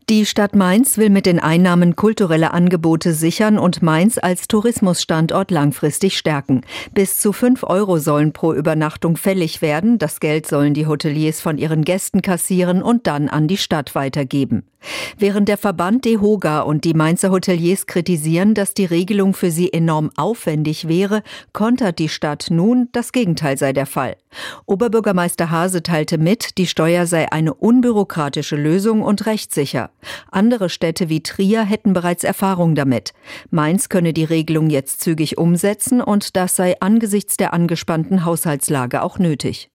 Die Stadt Mainz will mit den Einnahmen kulturelle Angebote sichern und Mainz als Tourismusstandort langfristig stärken. Bis zu 5 Euro sollen pro Übernachtung fällig werden. Das Geld sollen die Hoteliers von ihren Gästen kassieren und dann an die Stadt weitergeben. Während der Verband DEHOGA und die Mainzer Hoteliers kritisieren, dass die Regelung für sie enorm aufwendig wäre, kontert die Stadt nun, das Gegenteil sei der Fall. Oberbürgermeister Haase teilte mit, die Steuer sei eine unbürokratische Lösung und rechtssicher. Andere Städte wie Trier hätten bereits Erfahrung damit. Mainz könne die Regelung jetzt zügig umsetzen und das sei angesichts der angespannten Haushaltslage auch nötig.